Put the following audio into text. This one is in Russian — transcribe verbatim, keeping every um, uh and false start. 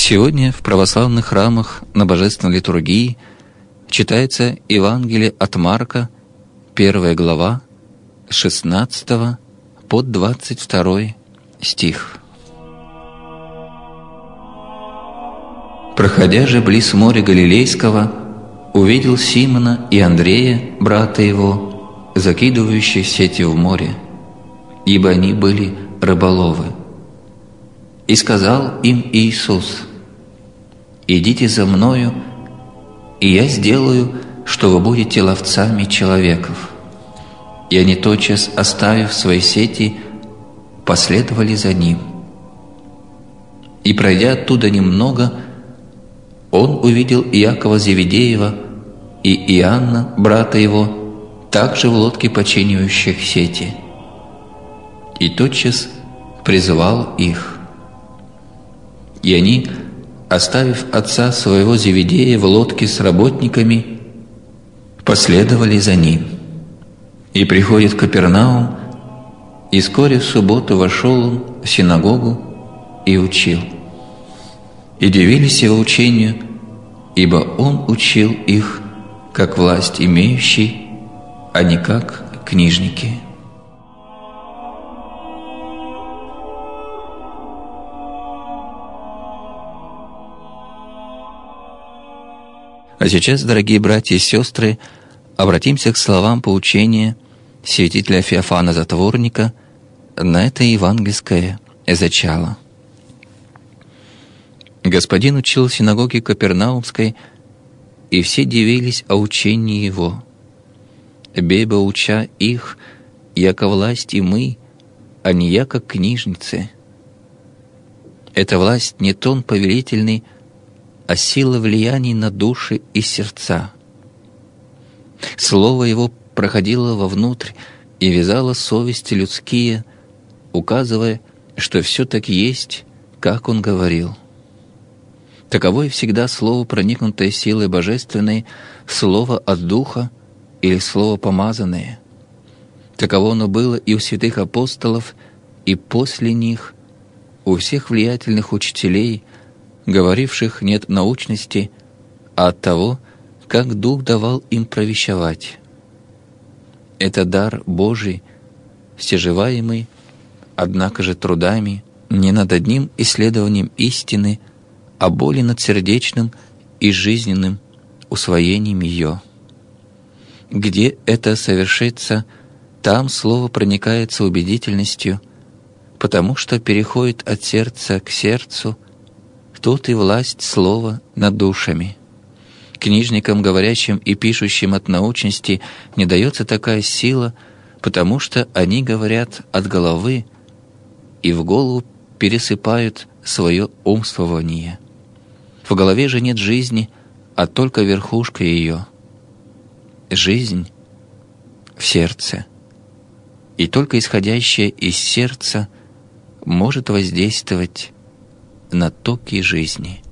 Сегодня в православных храмах на Божественной литургии читается Евангелие от Марка, первая глава, с шестнадцатого по двадцать второй стих. «Проходя же близ моря Галилейского, увидел Симона и Андрея, брата его, закидывающих сети в море, ибо они были рыболовы. И сказал им Иисус: „Идите за Мною, и Я сделаю, что вы будете ловцами человеков“. И они, тотчас оставив свои сети, последовали за Ним. И, пройдя оттуда немного, Он увидел Иакова Зеведеева и Иоанна, брата его, также в лодке починивающих сети. И тотчас призвал их. И они, оставив отца своего Зеведея в лодке с работниками, последовали за ним. И приходит в Капернаум, и вскоре в субботу вошел он в синагогу и учил. И дивились его учению, ибо он учил их, как власть имеющий, а не как книжники». А сейчас, дорогие братья и сестры, обратимся к словам поучения святителя Феофана Затворника на это евангельское зачало. Господин учил в синагоге Капернаумской, и все дивились о учении его. Бебо уча их, яко власть и мы, а не яко книжницы. Эта власть не тон повелительный, а сила влияний на души и сердца. Слово его проходило вовнутрь и вязало совести людские, указывая, что все так есть, как он говорил. Таково и всегда слово, проникнутое силой божественной, слово от Духа или слово помазанное. Таково оно было и у святых апостолов, и после них, у всех влиятельных учителей, говоривших не от научности, а от того, как Дух давал им провещевать. Это дар Божий, стяжеваемый, однако же трудами, не над одним исследованием истины, а более над сердечным и жизненным усвоением ее. Где это совершится, там слово проникается убедительностью, потому что переходит от сердца к сердцу, тут и власть слова над душами. Книжникам, говорящим и пишущим от научности, не дается такая сила, потому что они говорят от головы и в голову пересыпают свое умствование. В голове же нет жизни, а только верхушка ее. Жизнь в сердце. И только исходящее из сердца может воздействовать на токи жизни.